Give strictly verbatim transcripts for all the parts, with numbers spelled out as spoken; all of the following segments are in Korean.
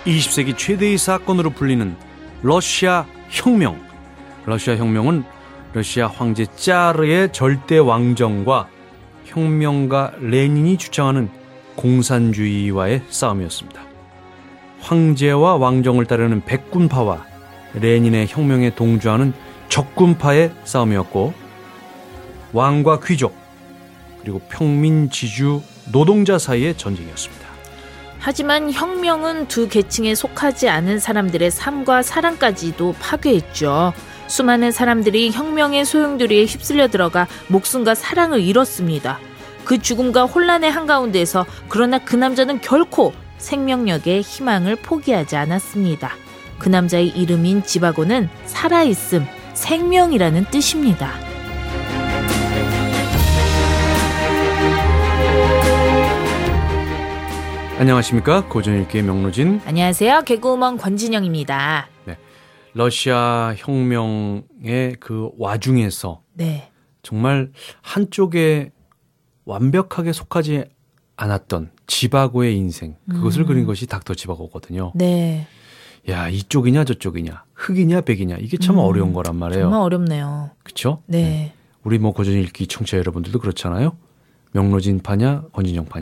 이십 세기 최대의 사건으로 불리는 러시아 혁명. 러시아 혁명은 러시아 황제 짜르의 절대 왕정과 혁명가 레닌이 주창하는 공산주의와의 싸움이었습니다. 황제와 왕정을 따르는 백군파와 레닌의 혁명에 동조하는 적군파의 싸움이었고, 왕과 귀족 그리고 평민 지주 노동자 사이의 전쟁이었습니다. 하지만 혁명은 두 계층에 속하지 않은 사람들의 삶과 사랑까지도 파괴했죠. 수많은 사람들이 혁명의 소용돌이에 휩쓸려 들어가 목숨과 사랑을 잃었습니다. 그 죽음과 혼란의 한가운데에서 그러나 그 남자는 결코 생명력의 희망을 포기하지 않았습니다. 그 남자의 이름인 지바고는 살아있음, 생명이라는 뜻입니다. 안녕하십니까, 고전읽기의 명로진. 안녕하세요, 개그우먼 권진영입니다. 네, 러시아 혁명의 그 와중에서 네. 정말 한쪽에 완벽하게 속하지 않았던 지바고의 인생, 그것을 음. 그린 것이 닥터 지바고거든요. 네. 야, 이쪽이냐 저쪽이냐, 흑이냐 백이냐, 이게 참 음, 어려운 거란 말이에요. 정말 어렵네요. 그렇죠? 네. 네. 우리 뭐 고전읽기 청취자 여러분들도 그렇잖아요. 명로진 파냐, 권진영 파냐.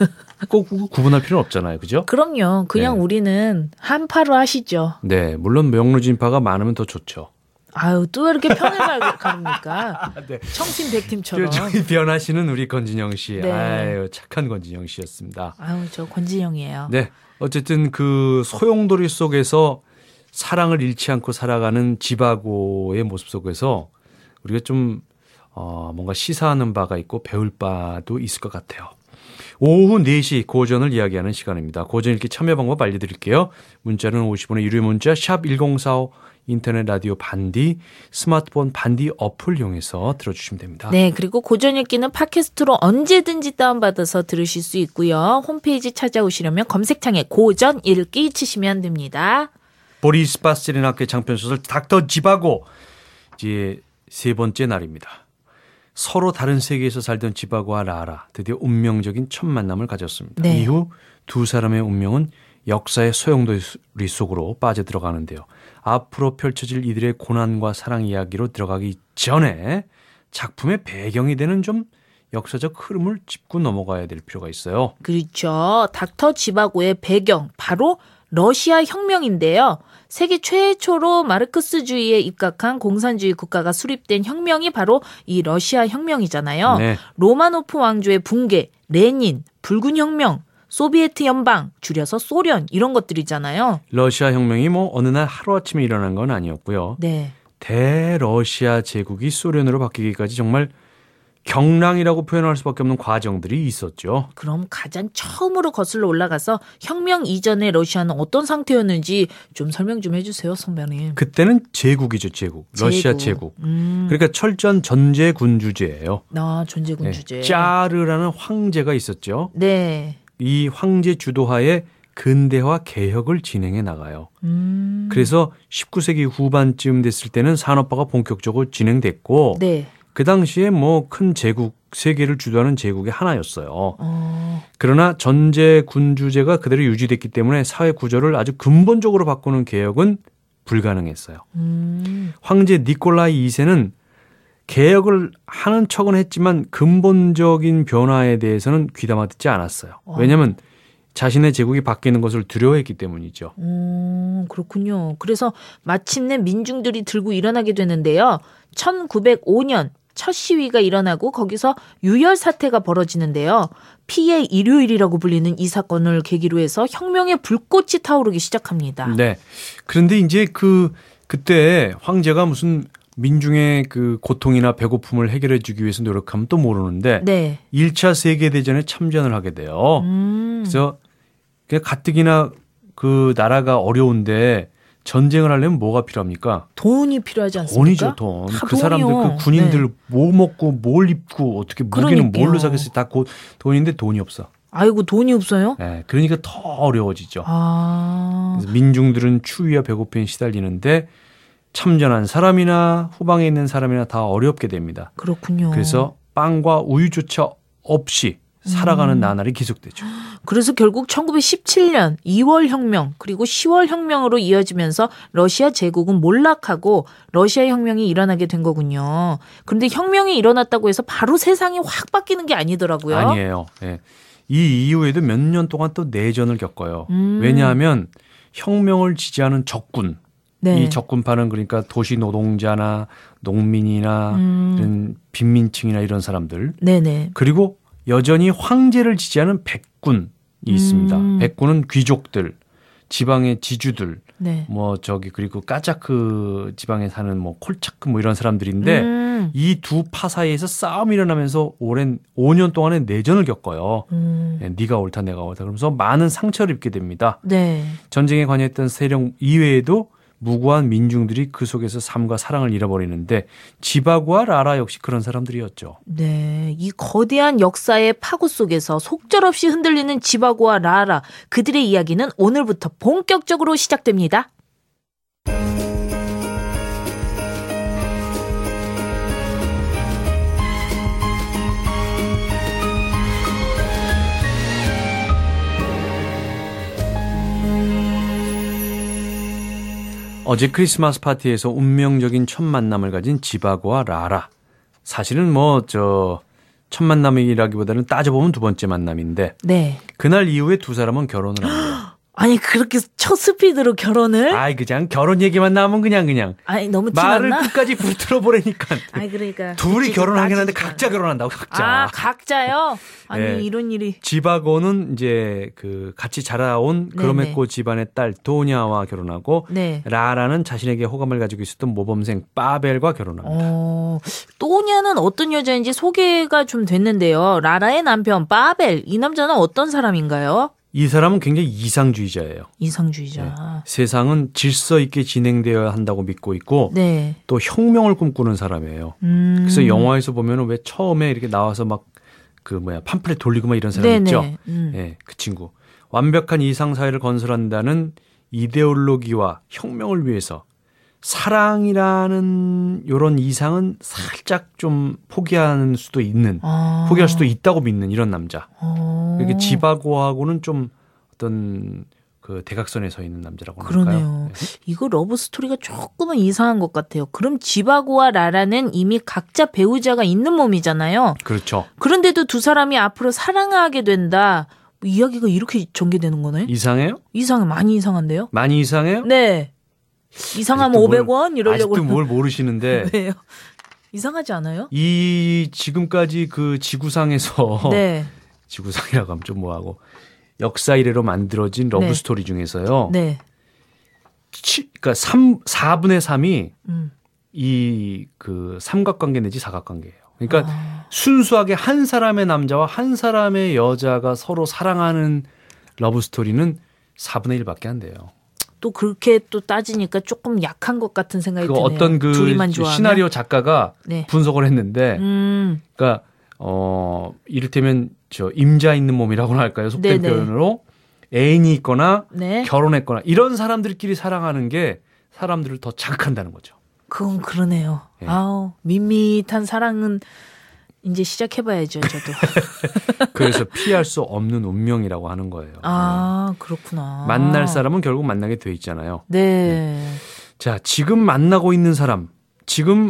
꼭 구분할 필요는 없잖아요. 그죠? 그럼요. 그냥 네. 우리는 한파로 하시죠. 네. 물론 명로진파가 많으면 더 좋죠. 아유, 또 이렇게 편을 가릅니까? 네. 청팀 백팀처럼. 저기 변하시는 우리 권진영 씨. 네. 아유, 착한 권진영 씨였습니다. 아유, 저 권진영이에요. 네. 어쨌든 그 소용돌이 속에서 사랑을 잃지 않고 살아가는 지바고의 모습 속에서 우리가 좀 어, 뭔가 시사하는 바가 있고 배울 바도 있을 것 같아요. 오후 네 시 고전을 이야기하는 시간입니다. 고전 읽기 참여 방법 알려드릴게요. 문자는 오십 원의 유료 문자 샵 일공사오, 인터넷 라디오 반디, 스마트폰 반디 어플 이용해서 들어주시면 됩니다. 네, 그리고 고전 읽기는 팟캐스트로 언제든지 다운받아서 들으실 수 있고요. 홈페이지 찾아오시려면 검색창에 고전 읽기 치시면 됩니다. 보리스 파스텔리나크의 장편소설 닥터 지바고, 이제 세 번째 날입니다. 서로 다른 세계에서 살던 지바고와 라라, 드디어 운명적인 첫 만남을 가졌습니다. 네. 이후 두 사람의 운명은 역사의 소용돌이 속으로 빠져들어가는데요. 앞으로 펼쳐질 이들의 고난과 사랑 이야기로 들어가기 전에 작품의 배경이 되는 좀 역사적 흐름을 짚고 넘어가야 될 필요가 있어요. 그렇죠. 닥터 지바고의 배경, 바로 러시아 혁명인데요. 세계 최초로 마르크스주의에 입각한 공산주의 국가가 수립된 혁명이 바로 이 러시아 혁명이잖아요. 네. 로마노프 왕조의 붕괴, 레닌, 붉은 혁명, 소비에트 연방, 줄여서 소련, 이런 것들이잖아요. 러시아 혁명이 뭐 어느 날 하루아침에 일어난 건 아니었고요. 네. 대러시아 제국이 소련으로 바뀌기까지 정말 경랑이라고 표현할 수밖에 없는 과정들이 있었죠. 그럼 가장 처음으로 거슬러 올라가서 혁명 이전의 러시아는 어떤 상태였는지 좀 설명 좀 해주세요, 선배님. 그때는 제국이죠, 제국. 제국. 러시아 제국. 음. 그러니까 철저한 전제군주제예요. 아, 전제군주제. 네. 짜르라는 황제가 있었죠. 네. 이 황제 주도하에 근대화 개혁을 진행해 나가요. 음. 그래서 십구 세기 후반쯤 됐을 때는 산업화가 본격적으로 진행됐고, 네. 그 당시에 뭐 큰 제국, 세계를 주도하는 제국의 하나였어요. 어. 그러나 전제 군주제가 그대로 유지됐기 때문에 사회 구조를 아주 근본적으로 바꾸는 개혁은 불가능했어요. 음. 황제 니콜라이 이 세는 개혁을 하는 척은 했지만 근본적인 변화에 대해서는 귀담아 듣지 않았어요. 왜냐하면 자신의 제국이 바뀌는 것을 두려워했기 때문이죠. 음, 그렇군요. 그래서 마침내 민중들이 들고 일어나게 되는데요. 천구백오 년 첫 시위가 일어나고 거기서 유혈 사태가 벌어지는데요. 피의 일요일이라고 불리는 이 사건을 계기로 해서 혁명의 불꽃이 타오르기 시작합니다. 네. 그런데 이제 그 그때 황제가 무슨 민중의 그 고통이나 배고픔을 해결해 주기 위해서 노력하면 또 모르는데 네. 일 차 세계대전에 참전을 하게 돼요. 음. 그래서 그냥 가뜩이나 그 나라가 어려운데 전쟁을 하려면 뭐가 필요합니까? 돈이 필요하지 않습니까? 돈이죠, 돈. 그 돈이요. 사람들, 그 군인들 네. 뭐 먹고 뭘 입고 어떻게 무기는 그러니까요. 뭘로 사겠어요? 다 곧 돈인데 돈이 없어. 아이고, 돈이 없어요? 네, 그러니까 더 어려워지죠. 아. 그래서 민중들은 추위와 배고픔에 시달리는데 참전한 사람이나 후방에 있는 사람이나 다 어렵게 됩니다. 그렇군요. 그래서 빵과 우유조차 없이 살아가는 나날이 계속되죠. 그래서 결국 천구백십칠 년 이월 혁명 그리고 시월 혁명으로 이어지면서 러시아 제국은 몰락하고 러시아 혁명이 일어나게 된 거군요. 그런데 혁명이 일어났다고 해서 바로 세상이 확 바뀌는 게 아니더라고요. 아니에요. 예. 이 이후에도 몇 년 동안 또 내전을 겪어요. 음. 왜냐하면 혁명을 지지하는 적군, 네. 이 적군파는 그러니까 도시 노동자나 농민이나 음. 이런 빈민층이나 이런 사람들, 네네. 그리고 여전히 황제를 지지하는 백군이 있습니다. 음. 백군은 귀족들, 지방의 지주들, 네. 뭐 저기 그리고 까자크 지방에 사는 뭐 콜차크 뭐 이런 사람들인데 음. 이 두 파 사이에서 싸움이 일어나면서 오랜 오 년 동안의 내전을 겪어요. 음. 네, 네가 옳다 내가 옳다 그러면서 많은 상처를 입게 됩니다. 네. 전쟁에 관여했던 세력 이외에도 무고한 민중들이 그 속에서 삶과 사랑을 잃어버리는데 지바고와 라라 역시 그런 사람들이었죠. 네, 이 거대한 역사의 파고 속에서 속절없이 흔들리는 지바고와 라라, 그들의 이야기는 오늘부터 본격적으로 시작됩니다. 어제 크리스마스 파티에서 운명적인 첫 만남을 가진 지바고와 라라. 사실은 뭐 저 첫 만남이라기보다는 따져보면 두 번째 만남인데 네. 그날 이후에 두 사람은 결혼을 합니다. 아니 그렇게 첫 스피드로 결혼을? 아이 그냥 결혼 얘기만 나오면 그냥 그냥 아니 너무 말을 티났나? 끝까지 붙들어 보내니까. 아니 그러니까 둘이 결혼하긴 하는데 따지지 각자 결혼한다고 각자. 아 각자요? 아니 네. 이런 일이. 지바고는 이제 그 같이 자라온 그로메코 집안의 딸 도냐와 결혼하고 네. 라라는 자신에게 호감을 가지고 있었던 모범생 빠벨과 결혼합니다. 어, 또냐는 어떤 여자인지 소개가 좀 됐는데요. 라라의 남편 빠벨, 이 남자는 어떤 사람인가요? 이 사람은 굉장히 이상주의자예요. 이상주의자. 네. 세상은 질서 있게 진행되어야 한다고 믿고 있고 네. 또 혁명을 꿈꾸는 사람이에요. 음. 그래서 영화에서 보면은 왜 처음에 이렇게 나와서 막 그 뭐야 팜플렛 돌리고 막 이런 사람 네네. 있죠. 음. 네, 그 친구. 완벽한 이상 사회를 건설한다는 이데올로기와 혁명을 위해서 사랑이라는 이런 이상은 살짝 좀 포기하는 수도 있는, 아. 포기할 수도 있다고 믿는 이런 남자. 어. 이렇게 지바고하고는 좀 어떤 그 대각선에 서 있는 남자라고 그러네요. 할까요? 네. 이거 러브 스토리가 조금은 이상한 것 같아요. 그럼 지바고와 라라는 이미 각자 배우자가 있는 몸이잖아요. 그렇죠. 그런데도 두 사람이 앞으로 사랑하게 된다. 뭐 이야기가 이렇게 전개되는 거네. 이상해요? 이상해, 많이 이상한데요? 많이 이상해요? 네. 이상하면 아직도 뭘- 오백 원 이러려고. 아직도 뭘 모르시는데 왜요? 이상하지 않아요? 이 지금까지 그 지구상에서 네. 지구상이라고 하면 좀 뭐하고 역사 이래로 만들어진 러브 네. 스토리 중에서요. 네. 치, 그러니까 삼, 사분의 삼이 음. 이 그 삼각관계 내지 사각관계예요. 그러니까 아. 순수하게 한 사람의 남자와 한 사람의 여자가 서로 사랑하는 러브 스토리는 사분의 일밖에 안 돼요. 또 그렇게 또 따지니까 조금 약한 것 같은 생각이 그 드네요. 어떤 그 둘이만 좋아하면. 시나리오 작가가 네. 분석을 했는데, 음. 그러니까 어 이를테면 저 임자 있는 몸이라고나 할까요? 속된 네네. 표현으로 애인이 있거나 네. 결혼했거나 이런 사람들끼리 사랑하는 게 사람들을 더 자극한다는 거죠. 그건 그러네요. 네. 아우, 밋밋한 사랑은 이제 시작해봐야죠, 저도. 그래서 피할 수 없는 운명이라고 하는 거예요. 아, 그렇구나. 만날 사람은 결국 만나게 돼 있잖아요. 네. 자, 지금 만나고 있는 사람, 지금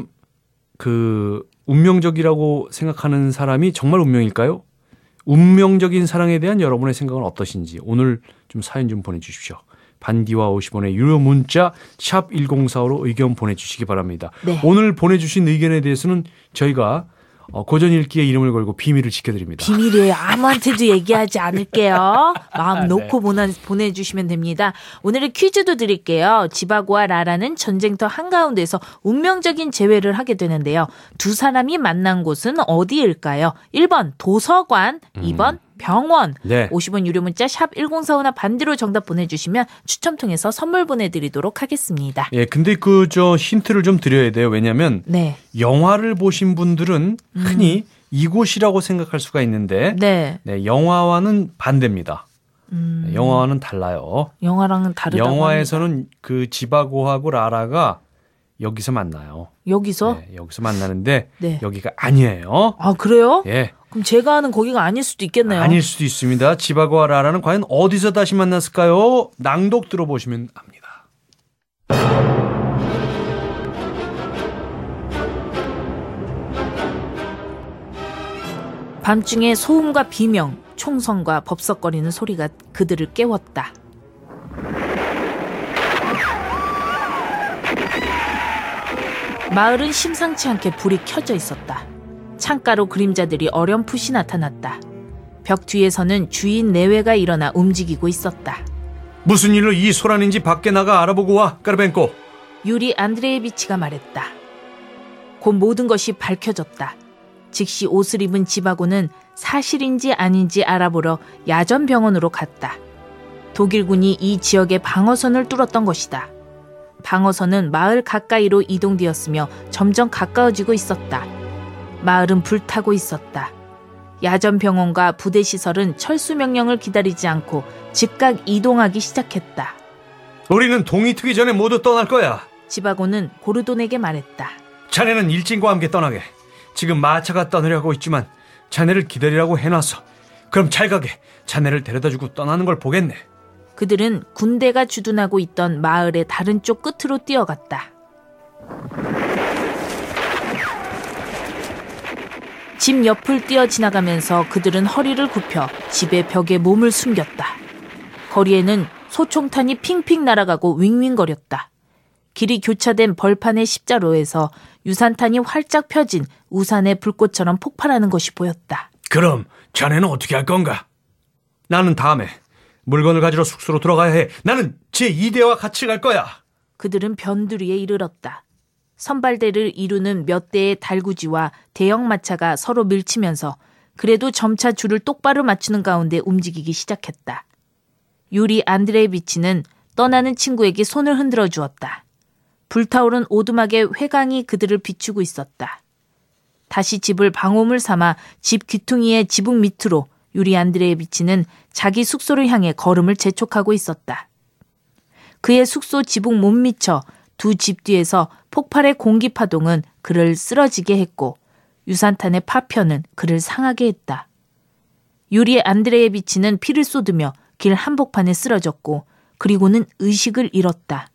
그 운명적이라고 생각하는 사람이 정말 운명일까요? 운명적인 사랑에 대한 여러분의 생각은 어떠신지 오늘 좀 사연 좀 보내주십시오. 반디와 오십 원의 유료 문자 샵 일공사오로 의견 보내주시기 바랍니다. 네. 오늘 보내주신 의견에 대해서는 저희가 어, 고전 읽기의 이름을 걸고 비밀을 지켜드립니다. 비밀이에요. 아무한테도 얘기하지 않을게요. 마음 네. 놓고 보내, 보내주시면 됩니다. 오늘은 퀴즈도 드릴게요. 지바고와 라라는 전쟁터 한가운데서 운명적인 재회를 하게 되는데요. 두 사람이 만난 곳은 어디일까요? 일 번 도서관, 이 번 병원. 네. 오십 원 유료 문자 샵 일공사오나 반대로 정답 보내주시면 추첨 통해서 선물 보내드리도록 하겠습니다. 예, 근데 그 저 힌트를 좀 드려야 돼요. 왜냐하면 네. 영화를 보신 분들은 흔히 이곳이라고 생각할 수가 있는데 네. 네, 영화와는 반대입니다. 음, 네, 영화와는 달라요. 영화랑은 다르다고 영화에서는 그 지바고하고 라라가 여기서 만나요. 여기서? 네, 여기서 만나는데 네. 여기가 아니에요. 아, 그래요? 예. 그럼 제가 아는 거기가 아닐 수도 있겠네요. 아닐 수도 있습니다. 집하고와 라라는 과연 어디서 다시 만났을까요? 낭독 들어보시면 압니다. 밤중에 소음과 비명, 총성과 법석거리는 소리가 그들을 깨웠다. 마을은 심상치 않게 불이 켜져 있었다. 창가로 그림자들이 어렴풋이 나타났다. 벽 뒤에서는 주인 내외가 일어나 움직이고 있었다. 무슨 일로 이 소란인지 밖에 나가 알아보고 와, 까르벤코. 유리 안드레예비치가 말했다. 곧 모든 것이 밝혀졌다. 즉시 옷을 입은 지바고는 사실인지 아닌지 알아보러 야전병원으로 갔다. 독일군이 이 지역의 방어선을 뚫었던 것이다. 방어선은 마을 가까이로 이동되었으며 점점 가까워지고 있었다. 마을은 불타고 있었다. 야전병원과 부대시설은 철수 명령을 기다리지 않고 즉각 이동하기 시작했다. 우리는 동이 트기 전에 모두 떠날 거야. 지바고는 고르돈에게 말했다. 자네는 일진과 함께 떠나게. 지금 마차가 떠나려고 있지만 자네를 기다리라고 해놨어. 그럼 잘 가게. 자네를 데려다주고 떠나는 걸 보겠네. 그들은 군대가 주둔하고 있던 마을의 다른 쪽 끝으로 뛰어갔다. 집 옆을 뛰어 지나가면서 그들은 허리를 굽혀 집의 벽에 몸을 숨겼다. 거리에는 소총탄이 핑핑 날아가고 윙윙거렸다. 길이 교차된 벌판의 십자로에서 유산탄이 활짝 펴진 우산의 불꽃처럼 폭발하는 것이 보였다. 그럼 자네는 어떻게 할 건가? 나는 다음에 물건을 가지러 숙소로 들어가야 해. 나는 제이 대와 같이 갈 거야. 그들은 변두리에 이르렀다. 선발대를 이루는 몇 대의 달구지와 대형 마차가 서로 밀치면서 그래도 점차 줄을 똑바로 맞추는 가운데 움직이기 시작했다. 유리 안드레예비치는 떠나는 친구에게 손을 흔들어 주었다. 불타오른 오두막의 회광이 그들을 비추고 있었다. 다시 집을 방호물 삼아 집 귀퉁이의 지붕 밑으로 유리 안드레예비치는 자기 숙소를 향해 걸음을 재촉하고 있었다. 그의 숙소 지붕 못 미쳐 두 집 뒤에서 폭발의 공기 파동은 그를 쓰러지게 했고 유산탄의 파편은 그를 상하게 했다. 유리 안드레예비치는 피를 쏟으며 길 한복판에 쓰러졌고 그리고는 의식을 잃었다.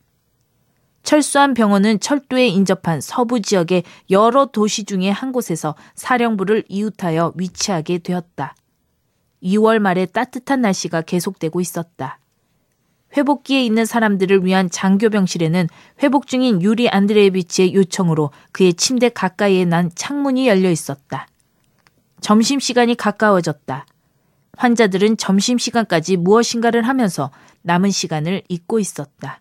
철수한 병원은 철도에 인접한 서부 지역의 여러 도시 중의 한 곳에서 사령부를 이웃하여 위치하게 되었다. 이월 말에 따뜻한 날씨가 계속되고 있었다. 회복기에 있는 사람들을 위한 장교병실에는 회복 중인 유리 안드레예비치의 요청으로 그의 침대 가까이에 난 창문이 열려 있었다. 점심시간이 가까워졌다. 환자들은 점심시간까지 무엇인가를 하면서 남은 시간을 잊고 있었다.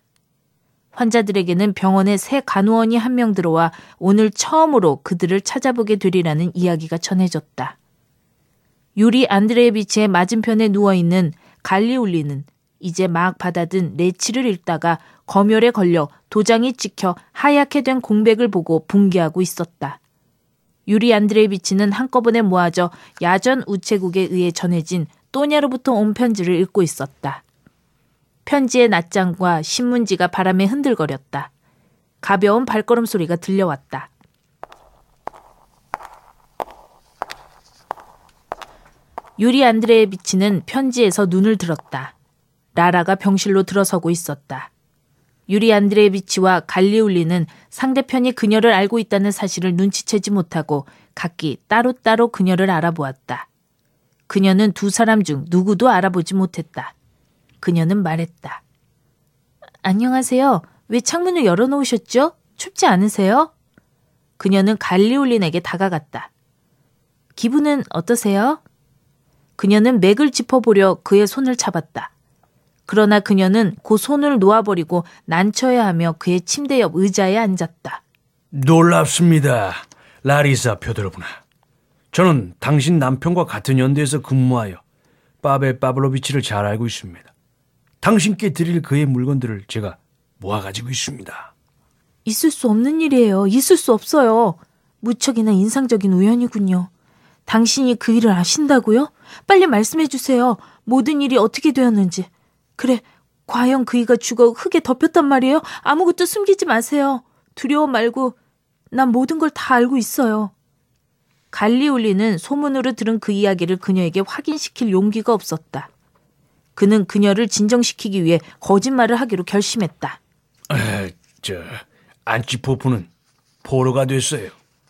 환자들에게는 병원에 새 간호원이 한 명 들어와 오늘 처음으로 그들을 찾아보게 되리라는 이야기가 전해졌다. 유리 안드레예비치의 맞은편에 누워있는 갈리울리는 이제 막 받아든 레치를 읽다가 검열에 걸려 도장이 찍혀 하얗게 된 공백을 보고 붕괴하고 있었다. 유리 안드레예비치는 한꺼번에 모아져 야전 우체국에 의해 전해진 또냐로부터 온 편지를 읽고 있었다. 편지의 낱장과 신문지가 바람에 흔들거렸다. 가벼운 발걸음 소리가 들려왔다. 유리 안드레예비치는 편지에서 눈을 들었다. 라라가 병실로 들어서고 있었다. 유리 안드레예비치와 갈리울리는 상대편이 그녀를 알고 있다는 사실을 눈치채지 못하고 각기 따로따로 그녀를 알아보았다. 그녀는 두 사람 중 누구도 알아보지 못했다. 그녀는 말했다. 안녕하세요. 왜 창문을 열어놓으셨죠? 춥지 않으세요? 그녀는 갈리울린에게 다가갔다. 기분은 어떠세요? 그녀는 맥을 짚어보려 그의 손을 잡았다. 그러나 그녀는 그 손을 놓아버리고 난처해 하며 그의 침대 옆 의자에 앉았다. 놀랍습니다. 라리사 펴드로브나. 저는 당신 남편과 같은 연대에서 근무하여 파벨 파블로비치를 잘 알고 있습니다. 당신께 드릴 그의 물건들을 제가 모아가지고 있습니다. 있을 수 없는 일이에요. 있을 수 없어요. 무척이나 인상적인 우연이군요. 당신이 그 일을 아신다고요? 빨리 말씀해 주세요. 모든 일이 어떻게 되었는지. 그래, 과연 그이가 죽어 흙에 덮였단 말이에요? 아무것도 숨기지 마세요. 두려워 말고 난 모든 걸 다 알고 있어요. 갈리올리는 소문으로 들은 그 이야기를 그녀에게 확인시킬 용기가 없었다. 그는 그녀를 진정시키기 위해 거짓말을 하기로 결심했다. 에, 저 안치포프는 포로가 됐어요.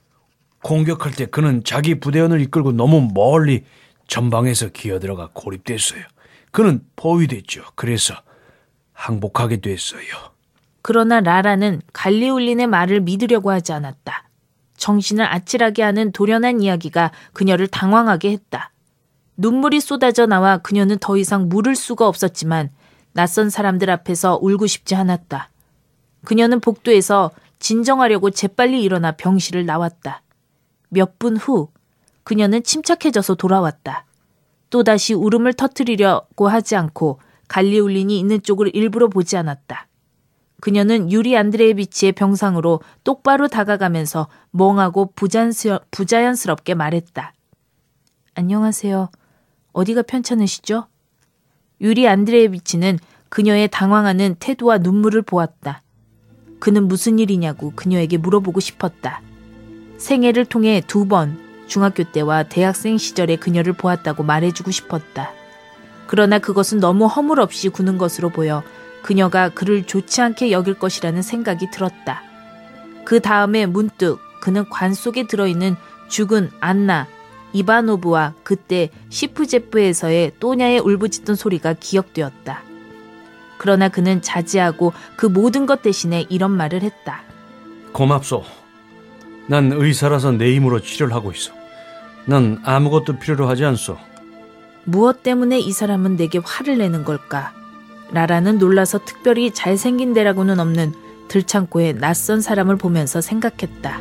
공격할 때 그는 자기 부대원을 이끌고 너무 멀리 전방에서 기어들어가 고립됐어요. 그는 포위됐죠. 그래서 항복하게 됐어요. 그러나 라라는 갈리올린의 말을 믿으려고 하지 않았다. 정신을 아찔하게 하는 돌연한 이야기가 그녀를 당황하게 했다. 눈물이 쏟아져 나와 그녀는 더 이상 물을 수가 없었지만 낯선 사람들 앞에서 울고 싶지 않았다. 그녀는 복도에서 진정하려고 재빨리 일어나 병실을 나왔다. 몇 분 후 그녀는 침착해져서 돌아왔다. 또다시 울음을 터뜨리려고 하지 않고 갈리올린이 있는 쪽을 일부러 보지 않았다. 그녀는 유리 안드레예비치의 병상으로 똑바로 다가가면서 멍하고 부자연스러, 부자연스럽게 말했다. 안녕하세요. 어디가 편찮으시죠? 유리 안드레예비치는 그녀의 당황하는 태도와 눈물을 보았다. 그는 무슨 일이냐고 그녀에게 물어보고 싶었다. 생애를 통해 두 번 중학교 때와 대학생 시절에 그녀를 보았다고 말해주고 싶었다. 그러나 그것은 너무 허물없이 구는 것으로 보여 그녀가 그를 좋지 않게 여길 것이라는 생각이 들었다. 그 다음에 문득 그는 관 속에 들어있는 죽은 안나, 이바노브와 그때 시프제프에서의 또냐의 울부짖던 소리가 기억되었다. 그러나 그는 자제하고 그 모든 것 대신에 이런 말을 했다. 고맙소. 난 의사라서 내 힘으로 치료를 하고 있어. 난 아무것도 필요로 하지 않소. 무엇 때문에 이 사람은 내게 화를 내는 걸까? 라라는 놀라서 특별히 잘생긴 데라고는 없는 들창고의 낯선 사람을 보면서 생각했다.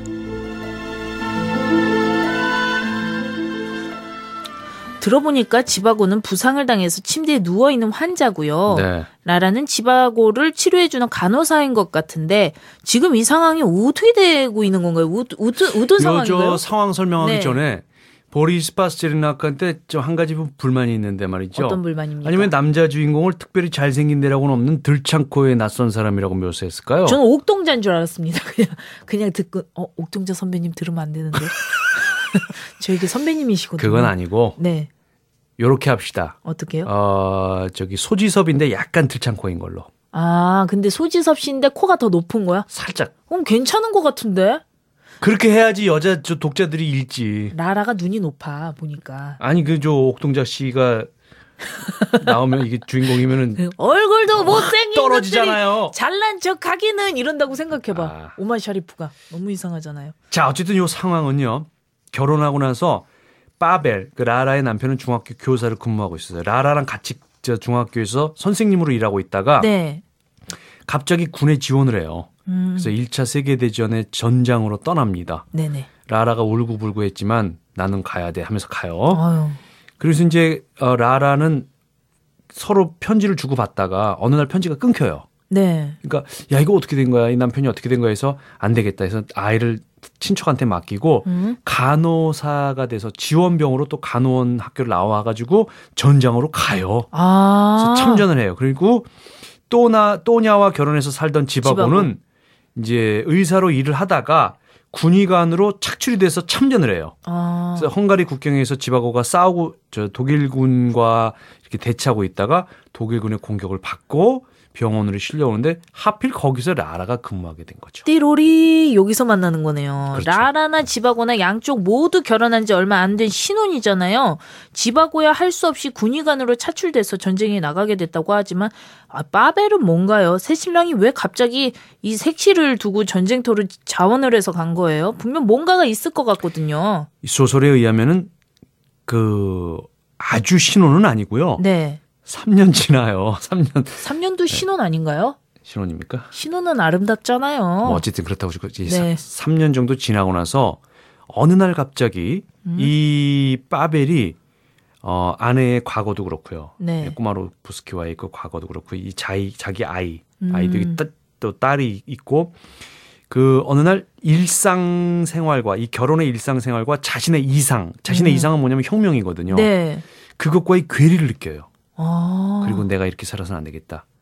들어보니까 지바고는 부상을 당해서 침대에 누워있는 환자고요. 네. 라라는 지바고를 치료해주는 간호사인 것 같은데 지금 이 상황이 어떻게 되고 있는 건가요? 우, 우, 어떤 상황인가요? 저 상황 설명하기 네. 전에 보리스 파스체르나크한테 좀 한 가지 불만이 있는데 말이죠. 어떤 불만입니까? 아니면 남자 주인공을 특별히 잘생긴 데라고는 없는 들창코의 낯선 사람이라고 묘사했을까요? 저는 옥동자인 줄 알았습니다. 그냥 그냥 듣고 어 옥동자 선배님 들으면 안 되는데. 저에게 선배님이시거든요. 그건 아니고. 네. 요렇게 합시다. 어떻게요? 어, 저기 소지섭인데 약간 들창코인 걸로. 아, 근데 소지섭 씨인데 코가 더 높은 거야? 살짝. 그럼 괜찮은 것 같은데? 그렇게 해야지 여자 저 독자들이 읽지. 라라가 눈이 높아 보니까. 아니 그 저 옥동자 씨가 나오면 이게 주인공이면은 얼굴도 못생긴 떨어지잖아요. 잘난 척 하기는 이런다고 생각해봐. 아. 오마이 샤리프가 너무 이상하잖아요. 자, 어쨌든 요 상황은요. 결혼하고 나서 빠벨, 그 라라의 남편은 중학교 교사를 근무하고 있었어요. 라라랑 같이 저 중학교에서 선생님으로 일하고 있다가 네. 갑자기 군에 지원을 해요. 음. 그래서 일 차 세계대전의 전장으로 떠납니다. 네네. 라라가 울고불고 했지만 나는 가야 돼 하면서 가요. 아유. 그래서 이제 어, 라라는 서로 편지를 주고받다가 어느 날 편지가 끊겨요. 네. 그러니까 야 이거 어떻게 된 거야? 이 남편이 어떻게 된 거야? 해서 안 되겠다 해서 아이를 친척한테 맡기고 음. 간호사가 돼서 지원병으로 또 간호원 학교를 나와가지고 전장으로 가요. 아. 그래서 참전을 해요. 그리고 또나 또냐와 결혼해서 살던 지바고는 이제 의사로 일을 하다가 군의관으로 착출이 돼서 참전을 해요. 아. 그래서 헝가리 국경에서 지바고가 싸우고 저 독일군과 이렇게 대치하고 있다가 독일군의 공격을 받고 병원으로 실려오는데 하필 거기서 라라가 근무하게 된 거죠. 띠로리 여기서 만나는 거네요. 그렇죠. 라라나 지바고나 양쪽 모두 결혼한 지 얼마 안 된 신혼이잖아요. 지바고야 할 수 없이 군의관으로 차출돼서 전쟁에 나가게 됐다고 하지만 아, 빠벨은 뭔가요? 새 신랑이 왜 갑자기 이 색시를 두고 전쟁터로 자원을 해서 간 거예요? 분명 뭔가가 있을 것 같거든요. 이 소설에 의하면은 그 아주 신혼은 아니고요. 네. 삼 년 지나요. 삼 년. 삼 년도 신혼 아닌가요? 신혼입니까? 신혼은 아름답잖아요. 뭐 어쨌든 그렇다고 치고 네. 삼 년 정도 지나고 나서 어느 날 갑자기 음. 이 빠벨이 어, 아내의 과거도 그렇고요. 네. 꼬마로 부스키와의 그 과거도 그렇고 이 자기 자기 아이 음. 아이들이 따, 또 딸이 있고 그 어느 날 일상생활과 이 결혼의 일상생활과 자신의 이상 자신의 음. 이상은 뭐냐면 혁명이거든요. 네. 그것과의 괴리를 느껴요. 아. 그리고 내가 이렇게 살아서는 안 되겠다.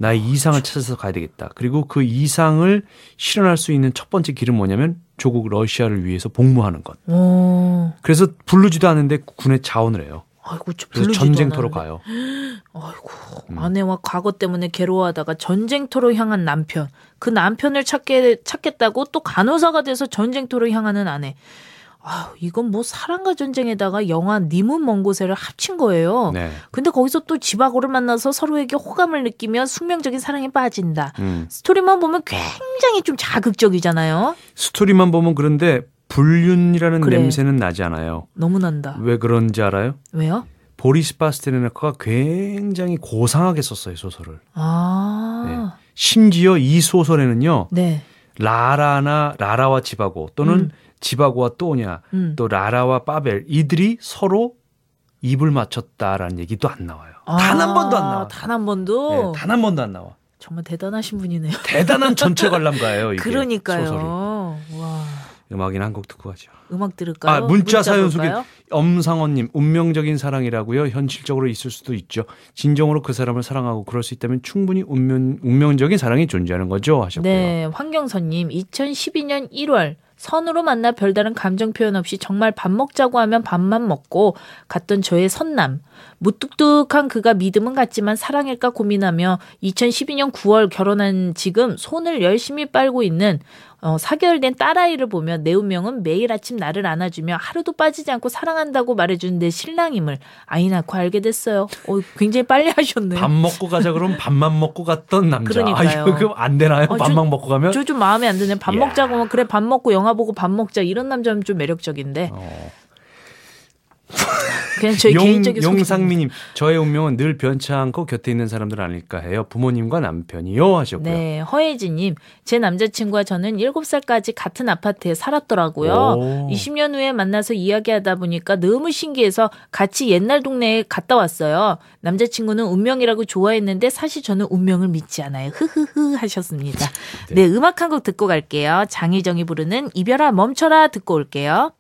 나의 이상을 찾아서 가야 되겠다. 그리고 그 이상을 실현할 수 있는 첫 번째 길은 뭐냐면 조국 러시아를 위해서 복무하는 것. 오. 그래서 부르지도 않는데 군에 자원을 해요. 아이고, 저 그래서 전쟁터로 가요. 아이고, 음. 아내와 과거 때문에 괴로워하다가 전쟁터로 향한 남편. 그 남편을 찾게, 찾겠다고 또 간호사가 돼서 전쟁터로 향하는 아내. 아유, 이건 뭐 사랑과 전쟁에다가 영화 님은 먼 곳에를 합친 거예요. 네. 근데 거기서 또 지바고를 만나서 서로에게 호감을 느끼며 숙명적인 사랑에 빠진다. 음. 스토리만 보면 굉장히 좀 자극적이잖아요. 스토리만 보면 그런데 불륜이라는 그래. 냄새는 나지 않아요. 너무 난다. 왜 그런지 알아요? 왜요? 보리스 파스테르나크가 굉장히 고상하게 썼어요, 소설을. 아. 네. 심지어 이 소설에는요. 네. 라라나 라라와 지바고 또는 음. 지바고와 또냐 음. 또 라라와 파벨 이들이 서로 입을 맞췄다라는 얘기도 안 나와요. 아, 단 한 번도 안 나와. 단 한 번도? 네, 단 한 번도 안 나와. 정말 대단하신 분이네요. 대단한 전체 관람가예요. 이게 그러니까요. 소설이. 와. 음악이나 한 곡 듣고 가죠. 음악 들을까요? 아, 문자 사연 소개. 볼까요? 엄상원님, 운명적인 사랑이라고요. 현실적으로 있을 수도 있죠. 진정으로 그 사람을 사랑하고 그럴 수 있다면 충분히 운명, 운명적인 사랑이 존재하는 거죠. 하셨고요. 네, 황경선님, 이천십이 년 일월 선으로 만나 별다른 감정 표현 없이 정말 밥 먹자고 하면 밥만 먹고 갔던 저의 선남. 무뚝뚝한 그가 믿음은 같지만 사랑일까 고민하며 이천십이 년 구월 결혼한 지금 손을 열심히 빨고 있는 어, 사 개월 된 딸아이를 보며 내 운명은 매일 아침 나를 안아주며 하루도 빠지지 않고 사랑한다고 말해주는 내 신랑임을 아이 낳고 알게 됐어요. 어, 굉장히 빨리 하셨네요. 밥 먹고 가자 그러면 밥만 먹고 갔던 남자. 그러니까요. 아유, 그럼 안 되나요? 어, 밥만 저, 먹고 가면? 저 좀 마음에 안 드네. 밥 야. 먹자고 하면 그래 밥 먹고 영화 보고 밥 먹자 이런 남자면 좀 매력적인데. 어. 그냥 저희 용, 개인적인 용상미님, 저의 운명은 늘 변치 않고 곁에 있는 사람들 아닐까 해요. 부모님과 남편이요 하셨고요. 네, 허혜진님, 제 남자친구와 저는 일곱 살까지 같은 아파트에 살았더라고요. 오. 이십 년 후에 만나서 이야기하다 보니까 너무 신기해서 같이 옛날 동네에 갔다 왔어요. 남자친구는 운명이라고 좋아했는데 사실 저는 운명을 믿지 않아요. 흐흐흐 하셨습니다. 네, 네 음악 한 곡 듣고 갈게요. 장희정이 부르는 이별아 멈춰라 듣고 올게요.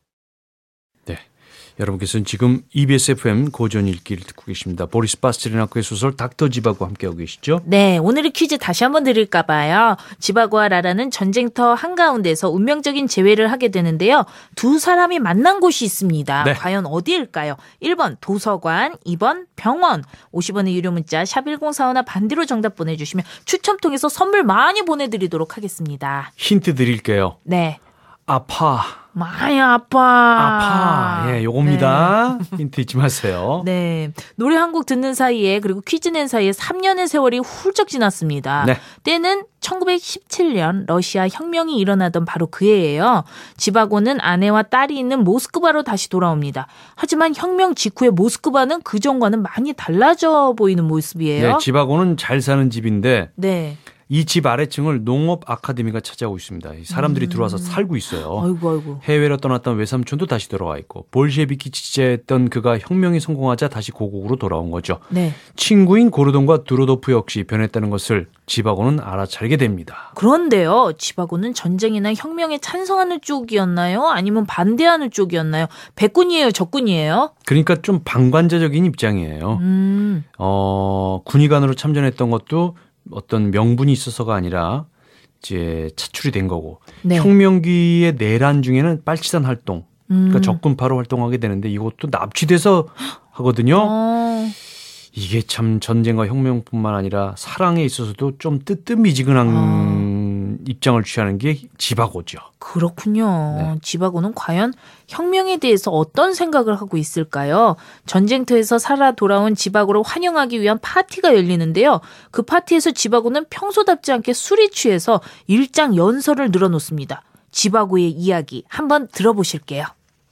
여러분께서는 지금 이비에스 에프엠 고전 읽기를 듣고 계십니다. 보리스 파스테르나크의 소설 닥터 지바고 함께하고 계시죠? 네, 오늘의 퀴즈 다시 한번 드릴까 봐요. 지바고와 라라는 전쟁터 한가운데서 운명적인 재회를 하게 되는데요. 두 사람이 만난 곳이 있습니다. 네. 과연 어디일까요? 일 번 도서관, 이 번 병원. 오십 원의 유료 문자 샵 일공사오나 반대로 정답 보내주시면 추첨 통해서 선물 많이 보내드리도록 하겠습니다. 힌트 드릴게요. 네. 아파. 많이 아파. 아파. 예, 요겁니다. 네. 힌트 잊지 마세요. 네. 노래 한 곡 듣는 사이에 그리고 퀴즈 낸 사이에 삼 년의 세월이 훌쩍 지났습니다. 네. 때는 천구백십칠 년 러시아 혁명이 일어나던 바로 그 해예요. 지바고는 아내와 딸이 있는 모스크바로 다시 돌아옵니다. 하지만 혁명 직후의 모스크바는 그전과는 많이 달라져 보이는 모습이에요. 네, 지바고는 잘 사는 집인데 네. 이 집 아래층을 농업 아카데미가 차지하고 있습니다. 사람들이 음. 들어와서 살고 있어요. 아이고, 아이고. 해외로 떠났던 외삼촌도 다시 돌아와 있고 볼셰비키 지지자였던 그가 혁명이 성공하자 다시 고국으로 돌아온 거죠. 네. 친구인 고르돈과 두로도프 역시 변했다는 것을 지바고는 알아차리게 됩니다. 그런데요. 지바고는 전쟁이나 혁명에 찬성하는 쪽이었나요? 아니면 반대하는 쪽이었나요? 백군이에요? 적군이에요? 그러니까 좀 방관자적인 입장이에요. 음. 어, 군의관으로 참전했던 것도 어떤 명분이 있어서가 아니라 이제 차출이 된 거고 네. 혁명기의 내란 중에는 빨치산 활동 그러니까 음. 적군파로 활동하게 되는데 이것도 납치돼서 하거든요. 어. 이게 참 전쟁과 혁명뿐만 아니라 사랑에 있어서도 좀 뜨뜻미지근한 어. 입장을 취하는 게 지바고죠. 그렇군요. 네. 지바고는 과연 혁명에 대해서 어떤 생각을 하고 있을까요? 전쟁터에서 살아 돌아온 지바고를 환영하기 위한 파티가 열리는데요. 그 파티에서 지바고는 평소답지 않게 술이 취해서 일장 연설을 늘어놓습니다. 지바고의 이야기 한번 들어보실게요.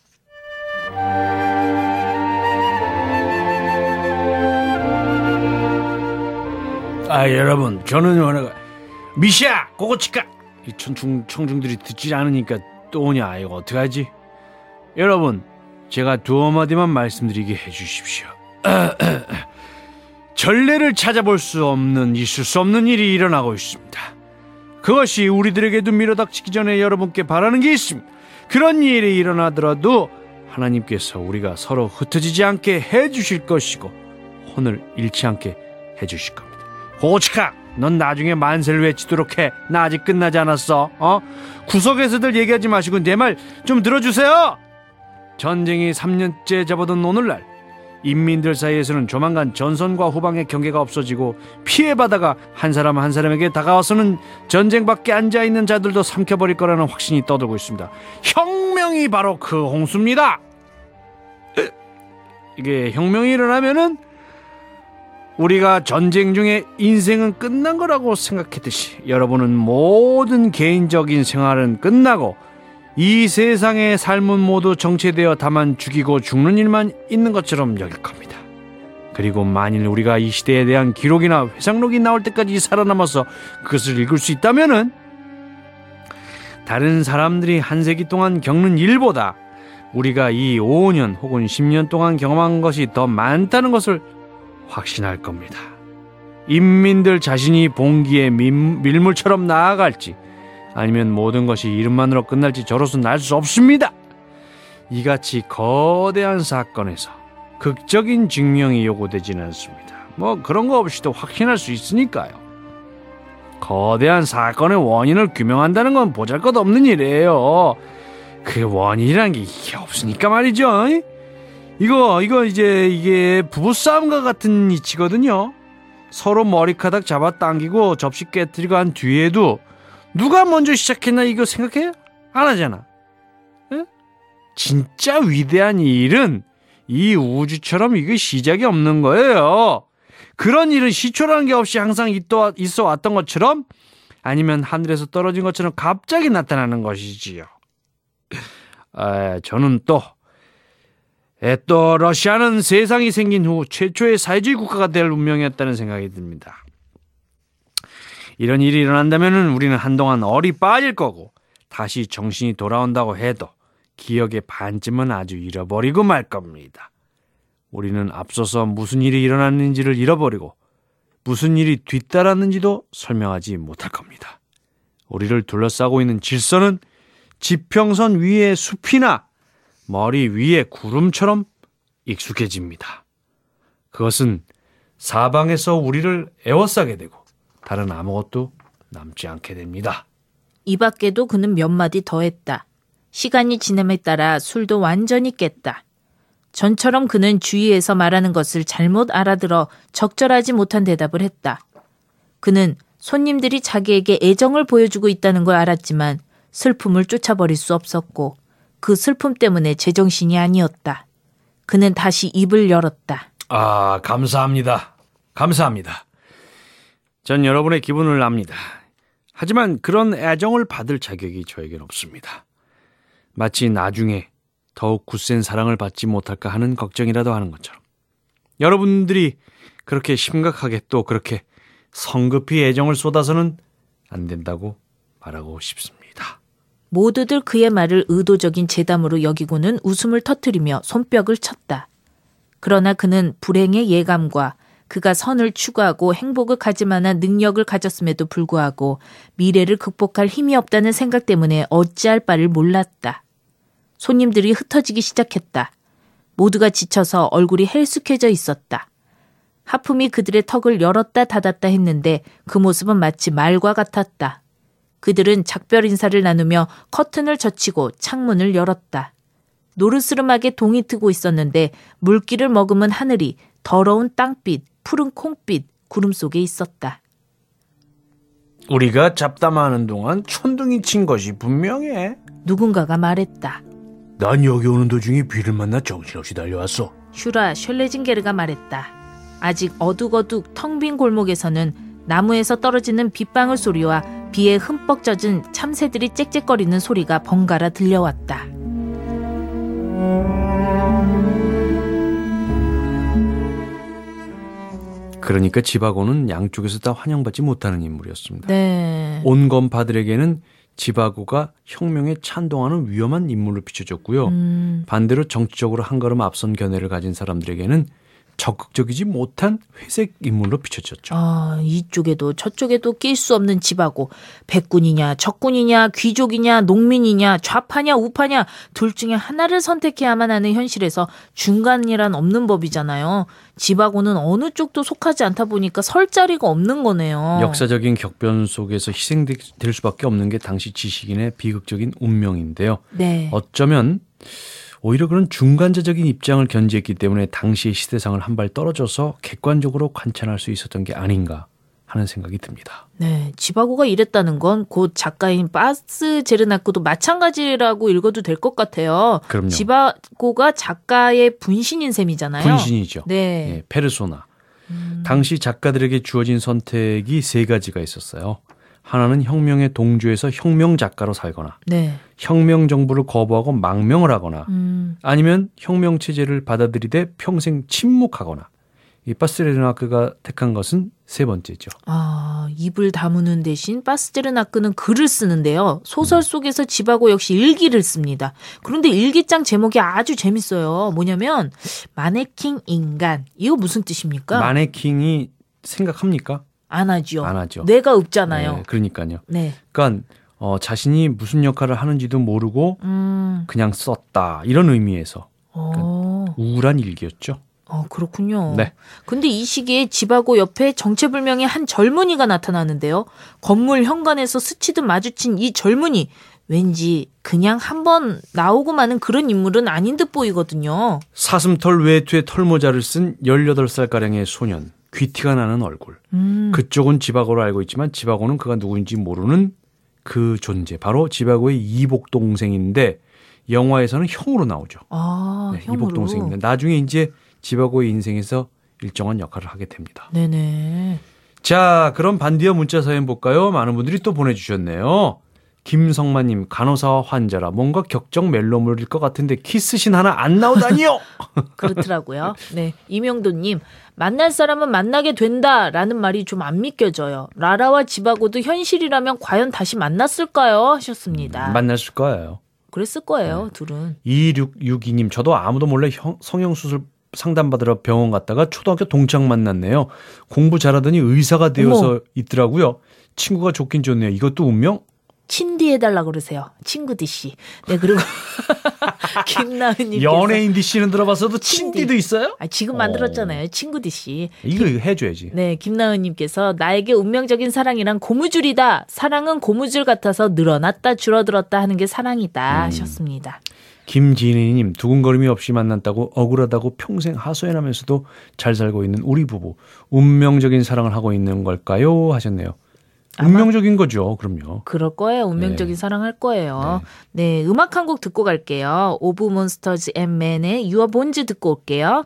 아 여러분 저는 원래 미시야 고고치까 이 청중, 청중들이 듣지 않으니까 또 오냐 이거 어떡하지? 여러분 제가 두 마디만 말씀드리게 해주십시오. 전례를 찾아볼 수 없는 있을 수 없는 일이 일어나고 있습니다. 그것이 우리들에게도 밀어닥치기 전에 여러분께 바라는 게 있습니다. 그런 일이 일어나더라도 하나님께서 우리가 서로 흩어지지 않게 해주실 것이고 혼을 잃지 않게 해주실 겁니다. 고치카 넌 나중에 만세를 외치도록 해. 나 아직 끝나지 않았어. 어? 구석에서들 얘기하지 마시고 내 말 좀 들어주세요. 전쟁이 삼 년째 접어든 오늘날 인민들 사이에서는 조만간 전선과 후방의 경계가 없어지고 피해바다가 한 사람 한 사람에게 다가와서는 전쟁 밖에 앉아있는 자들도 삼켜버릴 거라는 확신이 떠들고 있습니다. 혁명이 바로 그 홍수입니다. 이게 혁명이 일어나면은 우리가 전쟁 중에 인생은 끝난 거라고 생각했듯이 여러분은 모든 개인적인 생활은 끝나고 이 세상의 삶은 모두 정체되어 다만 죽이고 죽는 일만 있는 것처럼 여길 겁니다. 그리고 만일 우리가 이 시대에 대한 기록이나 회상록이 나올 때까지 살아남아서 그것을 읽을 수 있다면은 다른 사람들이 한 세기 동안 겪는 일보다 우리가 이 오 년 혹은 십 년 동안 경험한 것이 더 많다는 것을 확신할 겁니다. 인민들 자신이 봉기의 밀물처럼 나아갈지 아니면 모든 것이 이름만으로 끝날지 저로서는 알 수 없습니다. 이같이 거대한 사건에서 극적인 증명이 요구되지는 않습니다. 뭐 그런 거 없이도 확신할 수 있으니까요. 거대한 사건의 원인을 규명한다는 건 보잘것없는 일이에요. 그 원인이란 게 이게 없으니까 말이죠. 이거 이거 이제 이게 부부싸움과 같은 이치거든요. 서로 머리카락 잡아당기고 접시 깨뜨리고 한 뒤에도 누가 먼저 시작했나 이거 생각해요? 안 하잖아. 에? 진짜 위대한 일은 이 우주처럼 이게 시작이 없는 거예요. 그런 일은 시초라는 게 없이 항상 있어 왔던 것처럼 아니면 하늘에서 떨어진 것처럼 갑자기 나타나는 것이지요. 아, 저는 또, 에, 또 러시아는 세상이 생긴 후 최초의 사회주의 국가가 될 운명이었다는 생각이 듭니다. 이런 일이 일어난다면 우리는 한동안 얼이 빠질 거고 다시 정신이 돌아온다고 해도 기억의 반쯤은 아주 잃어버리고 말 겁니다. 우리는 앞서서 무슨 일이 일어났는지를 잃어버리고 무슨 일이 뒤따랐는지도 설명하지 못할 겁니다. 우리를 둘러싸고 있는 질서는 지평선 위의 숲이나 머리 위의 구름처럼 익숙해집니다. 그것은 사방에서 우리를 에워싸게 되고 다른 아무것도 남지 않게 됩니다. 이 밖에도 그는 몇 마디 더 했다. 시간이 지남에 따라 술도 완전히 깼다. 전처럼 그는 주위에서 말하는 것을 잘못 알아들어 적절하지 못한 대답을 했다. 그는 손님들이 자기에게 애정을 보여주고 있다는 걸 알았지만 슬픔을 쫓아버릴 수 없었고 그 슬픔 때문에 제정신이 아니었다. 그는 다시 입을 열었다. 아, 감사합니다. 감사합니다. 전 여러분의 기분을 압니다. 하지만 그런 애정을 받을 자격이 저에겐 없습니다. 마치 나중에 더욱 굳센 사랑을 받지 못할까 하는 걱정이라도 하는 것처럼 여러분들이 그렇게 심각하게 또 그렇게 성급히 애정을 쏟아서는 안 된다고 말하고 싶습니다. 모두들 그의 말을 의도적인 재담으로 여기고는 웃음을 터뜨리며 손뼉을 쳤다. 그러나 그는 불행의 예감과 그가 선을 추구하고 행복을 가질 만한 능력을 가졌음에도 불구하고 미래를 극복할 힘이 없다는 생각 때문에 어찌할 바를 몰랐다. 손님들이 흩어지기 시작했다. 모두가 지쳐서 얼굴이 헬쑥해져 있었다. 하품이 그들의 턱을 열었다 닫았다 했는데 그 모습은 마치 말과 같았다. 그들은 작별 인사를 나누며 커튼을 젖히고 창문을 열었다. 노르스름하게 동이 트고 있었는데 물기를 머금은 하늘이 더러운 땅빛, 푸른 콩빛, 구름 속에 있었다. 우리가 잡담하는 동안 천둥이 친 것이 분명해. 누군가가 말했다. 난 여기 오는 도중에 비를 만나 정신없이 달려왔어. 슈라 셜레징게르가 말했다. 아직 어둑어둑 텅 빈 골목에서는 나무에서 떨어지는 빗방울 소리와 비에 흠뻑 젖은 참새들이 짹짹거리는 소리가 번갈아 들려왔다. 그러니까 지바고는 양쪽에서 다 환영받지 못하는 인물이었습니다. 네. 온건파들에게는 지바고가 혁명에 찬동하는 위험한 인물로 비춰졌고요. 음. 반대로 정치적으로 한 걸음 앞선 견해를 가진 사람들에게는 적극적이지 못한 회색 인물로 비춰졌죠. 아, 이쪽에도 저쪽에도 낄 수 없는 지바고, 백군이냐 적군이냐 귀족이냐 농민이냐 좌파냐 우파냐 둘 중에 하나를 선택해야만 하는 현실에서 중간이란 없는 법이잖아요. 지바고는 어느 쪽도 속하지 않다 보니까 설 자리가 없는 거네요. 역사적인 격변 속에서 희생될 수밖에 없는 게 당시 지식인의 비극적인 운명인데요. 네. 어쩌면 오히려 그런 중간자적인 입장을 견지했기 때문에 당시의 시대상을 한 발 떨어져서 객관적으로 관찰할 수 있었던 게 아닌가 하는 생각이 듭니다. 네, 지바고가 이랬다는 건 곧 작가인 바스 제르나크도 마찬가지라고 읽어도 될 것 같아요. 그럼요. 지바고가 작가의 분신인 셈이잖아요. 분신이죠. 네. 네, 페르소나. 음. 당시 작가들에게 주어진 선택이 세 가지가 있었어요. 하나는 혁명의 동조에서 혁명 작가로 살거나, 네. 혁명 정부를 거부하고 망명을 하거나, 음. 아니면 혁명 체제를 받아들이되 평생 침묵하거나. 이 바스제르나크가 택한 것은 세 번째죠. 아, 입을 다무는 대신 바스제르나크는 글을 쓰는데요. 소설 속에서 지바고 역시 일기를 씁니다. 그런데 일기장 제목이 아주 재밌어요. 뭐냐면 마네킹 인간. 이거 무슨 뜻입니까? 마네킹이 생각합니까? 안 하죠. 안 하죠. 뇌가 없잖아요. 네, 그러니까요. 네. 그러니까 어, 자신이 무슨 역할을 하는지도 모르고 음. 그냥 썼다. 이런 의미에서 어. 우울한 일기였죠. 어, 그렇군요. 네. 근데 이 시기에 지바고 옆에 정체불명의 한 젊은이가 나타나는데요. 건물 현관에서 스치듯 마주친 이 젊은이, 왠지 그냥 한번 나오고 마는 그런 인물은 아닌 듯 보이거든요. 사슴털 외투에 털모자를 쓴 열여덟 살가량의 소년, 귀티가 나는 얼굴. 음. 그쪽은 지바고로 알고 있지만 지바고는 그가 누구인지 모르는 그 존재, 바로 지바고의 이복 동생인데 영화에서는 형으로 나오죠. 아, 네, 형으로. 이복 동생인데 나중에 이제 지바고의 인생에서 일정한 역할을 하게 됩니다. 네네. 자, 그럼 반디어 문자 사연 볼까요? 많은 분들이 또 보내주셨네요. 김성만님, 간호사와 환자라 뭔가 격정 멜로물일 것 같은데 키스신 하나 안 나오다니요. 그렇더라고요. 네, 이명도님, 만날 사람은 만나게 된다라는 말이 좀 안 믿겨져요. 라라와 지바고도 현실이라면 과연 다시 만났을까요? 하셨습니다. 음, 만났을 거예요. 그랬을 거예요, 네. 둘은. 이육육이 님, 저도 아무도 몰래 형, 성형수술 상담받으러 병원 갔다가 초등학교 동창 만났네요. 공부 잘하더니 의사가 되어서 어머. 있더라고요. 친구가 좋긴 좋네요. 이것도 운명? 친디 해달라 그러세요. 친구 디씨. 네, 그리고 김나은님께서 연예인 디씨는 들어봤어도 친디. 친디도 있어요? 아, 지금 만들었잖아요. 친구 디씨. 이거 해줘야지. 네, 김나은님께서 나에게 운명적인 사랑이란 고무줄이다. 사랑은 고무줄 같아서 늘어났다 줄어들었다 하는 게 사랑이다 음. 하셨습니다. 김진희님, 두근거림이 없이 만났다고 억울하다고 평생 하소연하면서도 잘 살고 있는 우리 부부. 운명적인 사랑을 하고 있는 걸까요? 하셨네요. 운명적인 거죠. 그럼요. 그럴 거예요. 운명적인 네. 사랑할 거예요. 네. 네, 음악 한 곡 듣고 갈게요. 오브 몬스터즈 앤 맨의 유어 본즈 듣고 올게요.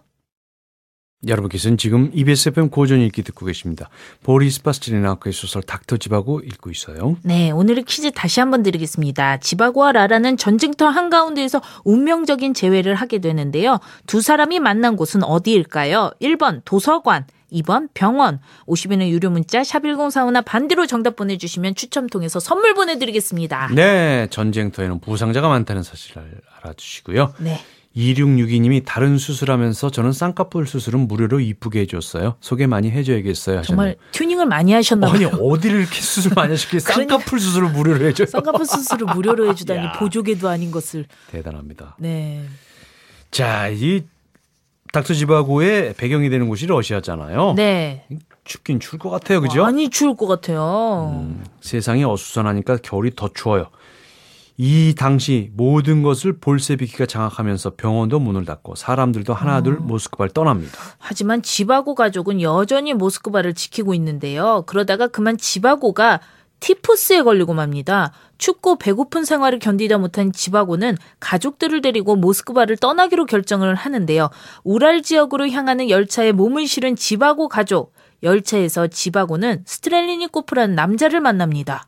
여러분께서는 지금 이비에스 에프엠 고전 읽기 듣고 계십니다. 보리스 바스제르나크의 소설 닥터 지바고 읽고 있어요. 네, 오늘의 퀴즈 다시 한번 드리겠습니다. 지바고와 라라는 전쟁터 한가운데에서 운명적인 재회를 하게 되는데요. 두 사람이 만난 곳은 어디일까요? 일 번 도서관, 이 번 병원. 오십 원의 유료 문자 샵 일공사오나 반대로 정답 보내주시면 추첨 통해서 선물 보내드리겠습니다. 네, 전쟁터에는 부상자가 많다는 사실을 알아주시고요. 네. 이육육이 님이 다른 수술하면서 저는 쌍꺼풀 수술은 무료로 이쁘게 해줬어요. 소개 많이 해줘야겠어요. 하셨네요. 정말 튜닝을 많이 하셨나 봐요. 아니, 어디를 이렇게 수술 많이 하시길래 쌍꺼풀 수술을 무료로 해줘요. 쌍꺼풀 수술을 무료로 해주다니 야. 보조개도 아닌 것을. 대단합니다. 네. 자, 이 닥터 지바고의 배경이 되는 곳이 러시아잖아요. 네. 춥긴 추울 것 같아요. 그죠? 많이 추울 것 같아요. 음, 세상이 어수선하니까 겨울이 더 추워요. 이 당시 모든 것을 볼세비키가 장악하면서 병원도 문을 닫고 사람들도 하나둘 모스크바를 떠납니다. 하지만 지바고 가족은 여전히 모스크바를 지키고 있는데요. 그러다가 그만 지바고가 티푸스에 걸리고 맙니다. 춥고 배고픈 생활을 견디다 못한 지바고는 가족들을 데리고 모스크바를 떠나기로 결정을 하는데요. 우랄 지역으로 향하는 열차에 몸을 실은 지바고 가족. 열차에서 지바고는 스트렐리니코프라는 남자를 만납니다.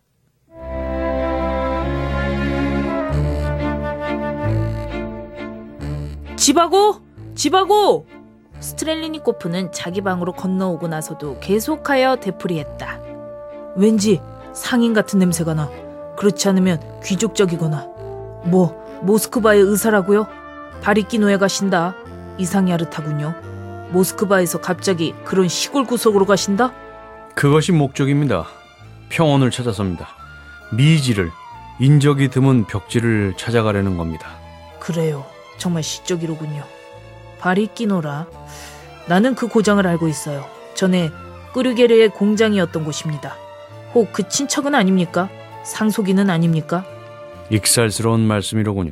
지바고! 지바고! 스트렐리니코프는 자기 방으로 건너오고 나서도 계속하여 되풀이했다. 왠지 상인 같은 냄새가 나. 그렇지 않으면 귀족적이거나. 뭐 모스크바의 의사라고요? 바리끼 노예 가신다. 이상이 아릇하군요. 모스크바에서 갑자기 그런 시골 구석으로 가신다? 그것이 목적입니다. 평온을 찾아서입니다. 미지를, 인적이 드문 벽지를 찾아가려는 겁니다. 그래요. 정말 시적이로군요. 발이 끼노라. 나는 그 고장을 알고 있어요. 전에 꾸르게르의 공장이었던 곳입니다. 혹 그 친척은 아닙니까? 상속인은 아닙니까? 익살스러운 말씀이로군요.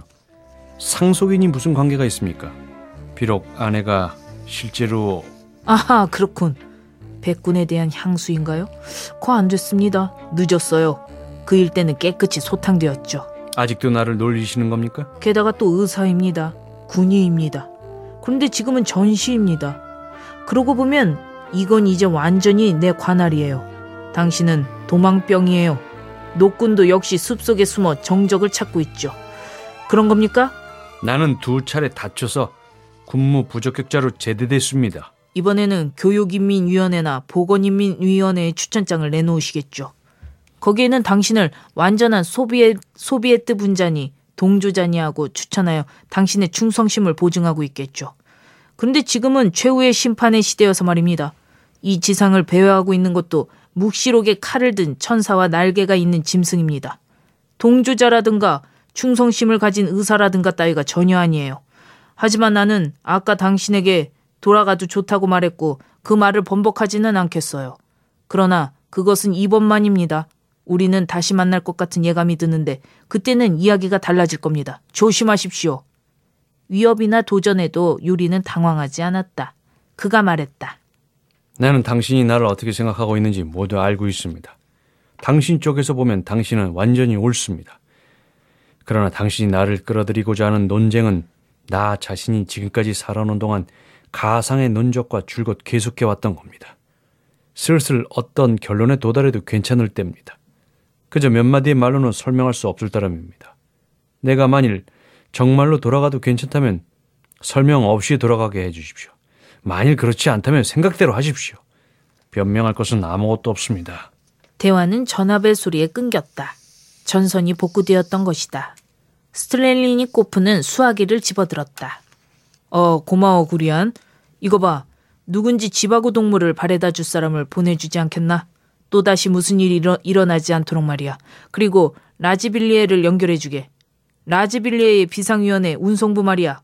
상속인이 무슨 관계가 있습니까? 비록 아내가 실제로... 아하, 그렇군. 백군에 대한 향수인가요? 거 안 됐습니다. 늦었어요. 그 일대는 깨끗이 소탕되었죠. 아직도 나를 놀리시는 겁니까? 게다가 또 의사입니다. 군의입니다. 그런데 지금은 전시입니다. 그러고 보면 이건 이제 완전히 내 관할이에요. 당신은 도망병이에요. 노군도 역시 숲속에 숨어 정적을 찾고 있죠. 그런 겁니까? 나는 두 차례 다쳐서 군무 부적격자로 제대됐습니다. 이번에는 교육인민위원회나 보건인민위원회에 추천장을 내놓으시겠죠. 거기에는 당신을 완전한 소비에, 소비에트 분자니 동조자니하고 추천하여 당신의 충성심을 보증하고 있겠죠. 그런데 지금은 최후의 심판의 시대여서 말입니다. 이 지상을 배회하고 있는 것도 묵시록에 칼을 든 천사와 날개가 있는 짐승입니다. 동조자라든가 충성심을 가진 의사라든가 따위가 전혀 아니에요. 하지만 나는 아까 당신에게 돌아가도 좋다고 말했고 그 말을 번복하지는 않겠어요. 그러나 그것은 이번만입니다. 우리는 다시 만날 것 같은 예감이 드는데 그때는 이야기가 달라질 겁니다. 조심하십시오. 위협이나 도전에도 유리는 당황하지 않았다. 그가 말했다. 나는 당신이 나를 어떻게 생각하고 있는지 모두 알고 있습니다. 당신 쪽에서 보면 당신은 완전히 옳습니다. 그러나 당신이 나를 끌어들이고자 하는 논쟁은 나 자신이 지금까지 살아온 동안 가상의 논적과 줄곧 계속해왔던 겁니다. 슬슬 어떤 결론에 도달해도 괜찮을 때입니다. 그저 몇 마디의 말로는 설명할 수 없을 따름입니다. 내가 만일 정말로 돌아가도 괜찮다면 설명 없이 돌아가게 해주십시오. 만일 그렇지 않다면 생각대로 하십시오. 변명할 것은 아무것도 없습니다. 대화는 전화벨 소리에 끊겼다. 전선이 복구되었던 것이다. 스트렐리니코프는 수화기를 집어들었다. 어, 고마워 구리안. 이거 봐. 누군지 지바고 동물을 바래다 줄 사람을 보내주지 않겠나? 또다시 무슨 일이 일어, 일어나지 않도록 말이야. 그리고 라즈빌리에를 연결해주게. 라즈빌리에의 비상위원회 운송부 말이야.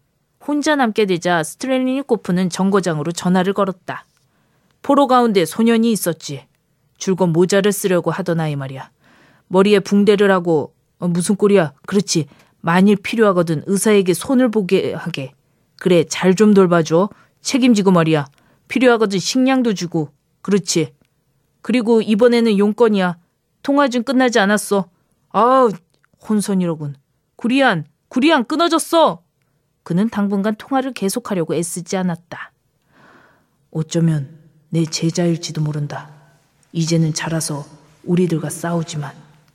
혼자 남게 되자 스트렐리니코프는 정거장으로 전화를 걸었다. 포로 가운데 소년이 있었지. 줄곧 모자를 쓰려고 하던 아이 말이야. 머리에 붕대를 하고 어, 무슨 꼴이야. 그렇지. 만일 필요하거든 의사에게 손을 보게 하게. 그래 잘 좀 돌봐줘. 책임지고 말이야. 필요하거든 식량도 주고. 그렇지. 그리고 이번에는 용건이야. 통화 중 끝나지 않았어. 아우 혼선이로군. 구리안 구리안 끊어졌어. 그는 당분간 통화를 계속하려고 애쓰지 않았다. 어쩌면 내 제자일지도 모른다. 이제는 자라서 우리들과 싸우지만.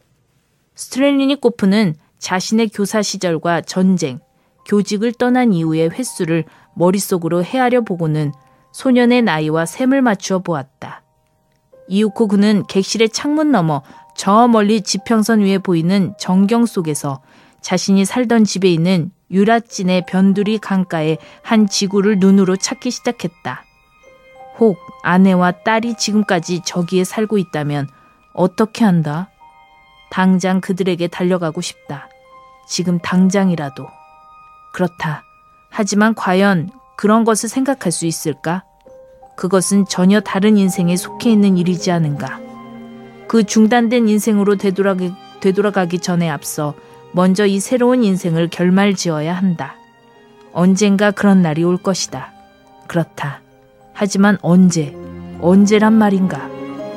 스트렐리니코프는 자신의 교사 시절과 전쟁, 교직을 떠난 이후의 횟수를 머릿속으로 헤아려 보고는 소년의 나이와 셈을 맞추어 보았다. 이윽고 그는 객실의 창문 너머 저 멀리 지평선 위에 보이는 정경 속에서 자신이 살던 집에 있는 유라찐의 변두리 강가의 한 지구를 눈으로 찾기 시작했다. 혹 아내와 딸이 지금까지 저기에 살고 있다면 어떻게 한다? 당장 그들에게 달려가고 싶다. 지금 당장이라도. 그렇다. 하지만 과연 그런 것을 생각할 수 있을까? 그것은 전혀 다른 인생에 속해 있는 일이지 않은가. 그 중단된 인생으로 되돌아가기, 되돌아가기 전에 앞서 먼저 이 새로운 인생을 결말지어야 한다. 언젠가 그런 날이 올 것이다. 그렇다. 하지만 언제, 언제란 말인가.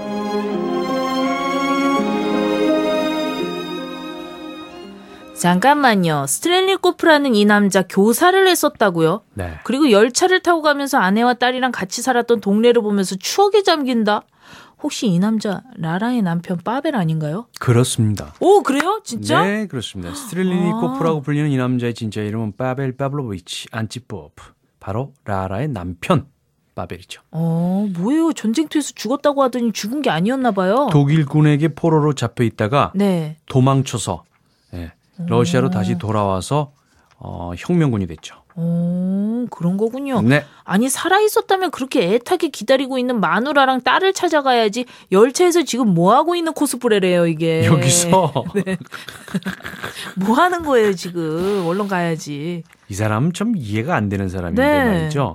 잠깐만요. 스트렐리코프라는 이 남자 교사를 했었다고요? 네. 그리고 열차를 타고 가면서 아내와 딸이랑 같이 살았던 동네를 보면서 추억에 잠긴다? 혹시 이 남자 라라의 남편 파벨 아닌가요? 그렇습니다. 오, 그래요? 진짜? 네, 그렇습니다. 스트렐리니코프라고 불리는 이 남자의 진짜 이름은 파벨 파블로비치 안치포프. 바로 라라의 남편 파벨이죠. 어, 뭐예요? 전쟁터에서 죽었다고 하더니 죽은 게 아니었나 봐요. 독일군에게 포로로 잡혀 있다가 네. 도망쳐서 예, 러시아로 다시 돌아와서 어, 혁명군이 됐죠. 오, 그런 거군요. 네. 아니 살아있었다면 그렇게 애타게 기다리고 있는 마누라랑 딸을 찾아가야지 열차에서 지금 뭐하고 있는 코스프레래요 이게. 여기서 네. 뭐 하는 거예요 지금. 얼른 가야지. 이 사람은 좀 이해가 안 되는 사람인데 네. 말이죠.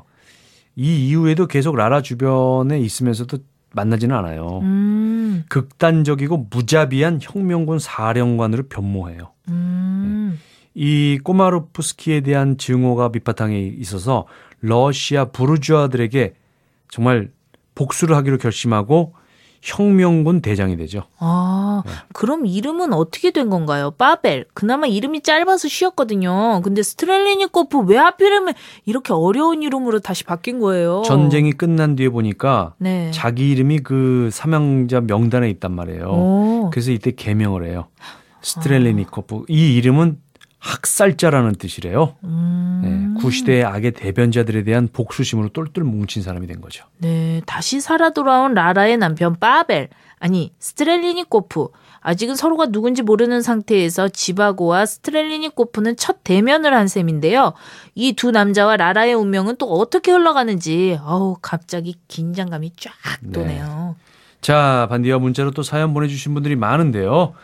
이 이후에도 계속 라라 주변에 있으면서도 만나지는 않아요. 음. 극단적이고 무자비한 혁명군 사령관으로 변모해요. 음. 네. 이 꼬마로프스키에 대한 증오가 밑바탕에 있어서 러시아 부르주아들에게 정말 복수를 하기로 결심하고 혁명군 대장이 되죠. 아, 네. 그럼 이름은 어떻게 된 건가요? 파벨. 그나마 이름이 짧아서 쉬웠거든요. 근데 스트렐리니코프 왜 하필이면 이렇게 어려운 이름으로 다시 바뀐 거예요? 전쟁이 끝난 뒤에 보니까 네. 자기 이름이 그 사망자 명단에 있단 말이에요. 오. 그래서 이때 개명을 해요. 스트렐리니코프. 아. 이 이름은 학살자라는 뜻이래요. 음. 네, 구시대의 악의 대변자들에 대한 복수심으로 똘똘 뭉친 사람이 된 거죠. 네, 다시 살아 돌아온 라라의 남편 파벨, 아니 스트렐리니코프. 아직은 서로가 누군지 모르는 상태에서 지바고와 스트렐리니코프는 첫 대면을 한 셈인데요. 이 두 남자와 라라의 운명은 또 어떻게 흘러가는지 어우 갑자기 긴장감이 쫙 도네요. 네. 자, 반디와 문자로 또 사연 보내주신 분들이 많은데요.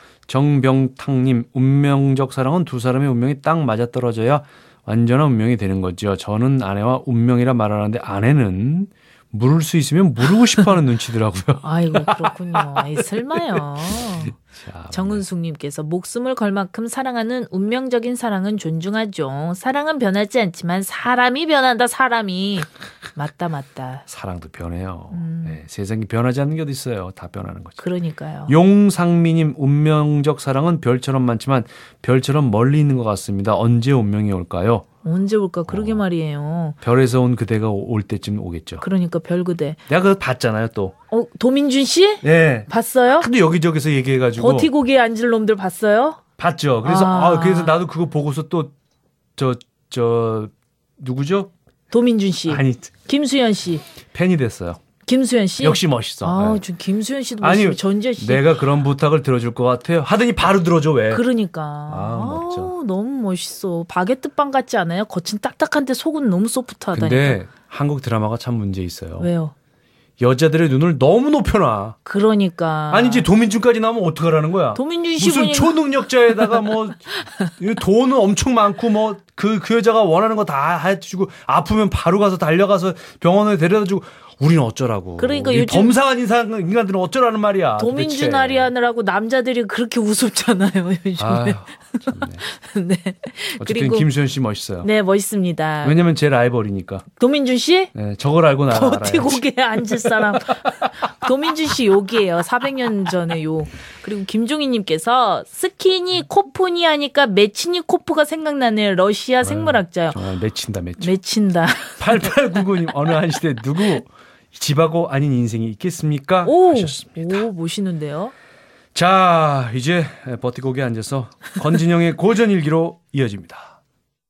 정병탁님, 운명적 사랑은 두 사람의 운명이 딱 맞아떨어져야 완전한 운명이 되는 거죠. 저는 아내와 운명이라 말하는데 아내는 물을 수 있으면 물고 싶어하는 눈치더라고요. 아이고 그렇군요. 아이, 설마요. 자, 정은숙님께서 목숨을 걸 만큼 사랑하는 운명적인 사랑은 존중하죠. 사랑은 변하지 않지만 사람이 변한다. 사람이. 맞다 맞다. 사랑도 변해요. 음. 네, 세상이 변하지 않는 게 어디 있어요. 다 변하는 거죠. 그러니까요. 용상미님, 운명적 사랑은 별처럼 많지만 별처럼 멀리 있는 것 같습니다. 언제 운명이 올까요? 언제 올까? 그러게 어. 말이에요. 별에서 온 그대가 올 때쯤 오겠죠. 그러니까 별그대. 내가 그거 봤잖아요 또. 어, 도민준 씨? 네. 봤어요? 하도 여기저기서 얘기해가지고. 버티고기에 앉을 놈들 봤어요? 봤죠. 그래서 아. 아, 그래서 나도 그거 보고서 또 저 저 누구죠? 도민준 씨. 아니 김수현 씨. 팬이 됐어요. 김수현 씨. 역시 멋있어. 아, 네. 저 김수현 씨도 아니, 멋있고 전재 씨. 내가 그런 부탁을 들어줄 것 같아요. 하더니 바로 들어줘 왜? 그러니까. 아, 멋져. 아우, 너무 멋있어. 바게트 빵 같지 않아요? 겉은 딱딱한데 속은 너무 소프트하다니까. 근데 한국 드라마가 참 문제 있어요. 왜요? 여자들의 눈을 너무 높여놔. 그러니까. 아니 이제 도민준까지 나오면 어떡하라는 거야? 도민준 씨 무슨 보니까... 초능력자에다가 뭐 돈은 엄청 많고 뭐 그 그 여자가 원하는 거 다 해주고 아프면 바로 가서 달려가서 병원에 데려다주고 우리는 어쩌라고. 그러니까 이 요즘 범상한 인상 인간들은 어쩌라는 말이야. 도민준 아리아느라고 남자들이 그렇게 우습잖아요 요즘에. 아유, 네. 어쨌든 그리고 김수현 씨 멋있어요. 네 멋있습니다. 왜냐면 제 라이벌이니까. 도민준 씨? 네, 저걸 알고 나를 알아요. 버티고개에 앉을 사람. 도민준 씨 욕이에요. 사백 년 전에 욕. 그리고 김종희님께서 스키니 코프니 하니까 메치니 코프가 생각나네요. 러시아 생물학자요. 정말 맺힌다 맺혀. 맺힌다. 팔팔구구님 어느 한 시대 누구 집하고 아닌 인생이 있겠습니까? 오, 하셨습니다. 오 멋있는데요. 자 이제 버티고기에 앉아서 권진영의 고전일기로 이어집니다.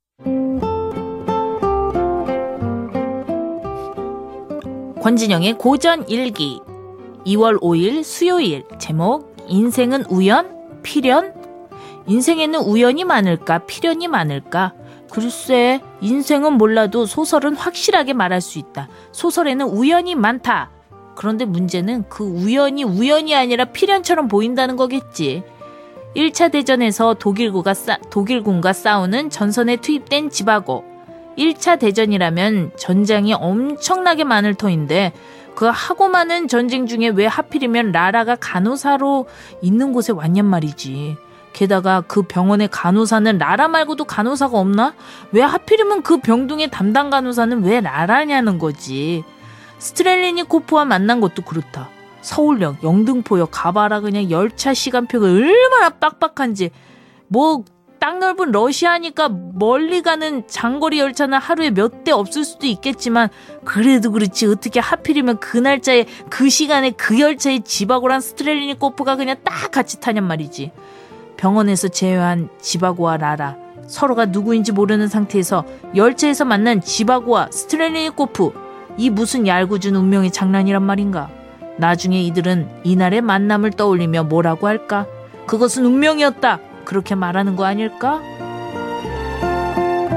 권진영의 고전일기 이월 오일 수요일 제목 인생은 우연? 필연? 인생에는 우연이 많을까 필연이 많을까? 글쎄 인생은 몰라도 소설은 확실하게 말할 수 있다. 소설에는 우연이 많다. 그런데 문제는 그 우연이 우연이 아니라 필연처럼 보인다는 거겠지. 일 차 대전에서 독일군과, 싸, 독일군과 싸우는 전선에 투입된 지바고. 일 차 대전이라면 전장이 엄청나게 많을 터인데 그 하고 많은 전쟁 중에 왜 하필이면 라라가 간호사로 있는 곳에 왔냔 말이지. 게다가 그 병원의 간호사는 라라 말고도 간호사가 없나? 왜 하필이면 그 병동의 담당 간호사는 왜 라라냐는 거지. 스트렐리니코프와 만난 것도 그렇다. 서울역, 영등포역 가봐라 그냥 열차 시간표가 얼마나 빡빡한지. 뭐 땅 넓은 러시아니까 멀리 가는 장거리 열차는 하루에 몇 대 없을 수도 있겠지만 그래도 그렇지 어떻게 하필이면 그 날짜에 그 시간에 그 열차에 지바고랑 스트렐리니코프가 그냥 딱 같이 타냔 말이지. 병원에서 제외한 지바고와 라라 서로가 누구인지 모르는 상태에서 열차에서 만난 지바고와 스트렐리니코프 이 무슨 얄궂은 운명의 장난이란 말인가. 나중에 이들은 이날의 만남을 떠올리며 뭐라고 할까. 그것은 운명이었다 그렇게 말하는 거 아닐까?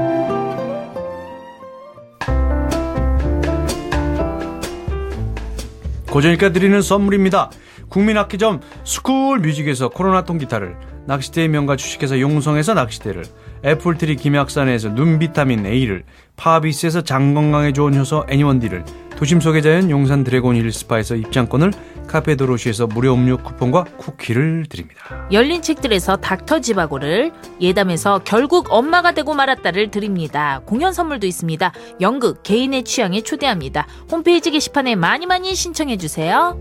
고전일까 드리는 선물입니다. 국민학기점 스쿨뮤직에서 코로나 통기타를, 낚시대의 명가 주식회사 용성에서 낚시대를, 애플트리 김약산에서 눈비타민 A를, 파비스에서 장건강에 좋은 효소 애니원디를, 도심 속의 자연 용산 드래곤 힐 스파에서 입장권을, 카페 도로시에서 무료 음료 쿠폰과 쿠키를 드립니다. 열린 책들에서 닥터 지바고를, 예담에서 결국 엄마가 되고 말았다를 드립니다. 공연 선물도 있습니다. 연극 개인의 취향에 초대합니다. 홈페이지 게시판에 많이 많이 신청해 주세요.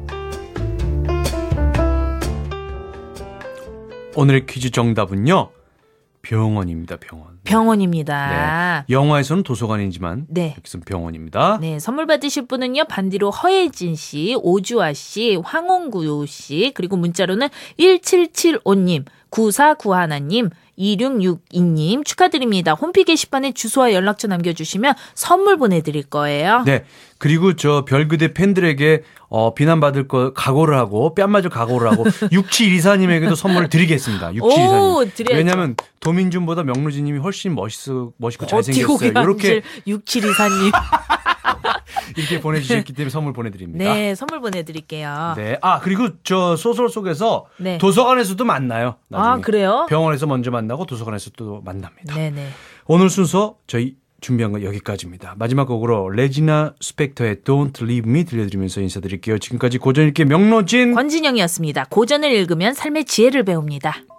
오늘의 퀴즈 정답은요, 병원입니다. 병원. 병원입니다. 네. 영화에서는 도서관이지만 네. 여기서는 병원입니다. 네, 선물 받으실 분은요, 반디로 허예진 씨, 오주아 씨, 황홍구 씨, 그리고 문자로는 일칠칠오 님, 구사구일 님, 이육육이 님 축하드립니다. 홈페이지 게시판에 주소와 연락처 남겨주시면 선물 보내드릴 거예요. 네. 그리고 저 별그대 팬들에게 어, 비난받을 거 각오를 하고 뺨 맞을 각오를 하고 육칠이사 님에게도 선물을 드리겠습니다. 육칠이사 님. 왜냐하면 도민준보다 명루진 님이 훨씬 멋있어, 멋있고 잘생겼어요. 이렇게 육칠이사 님. 이렇게 보내주셨기 때문에 선물 보내드립니다. 네, 선물 보내드릴게요. 네. 아, 그리고 저 소설 속에서 네. 도서관에서도 만나요. 나중에. 아, 그래요? 병원에서 먼저 만나고 도서관에서 또 만납니다. 네네. 오늘 순서 저희 준비한 건 여기까지입니다. 마지막 곡으로 레지나 스펙터의 Don't Leave Me 들려드리면서 인사드릴게요. 지금까지 고전읽기 명로진 권진영이었습니다. 고전을 읽으면 삶의 지혜를 배웁니다.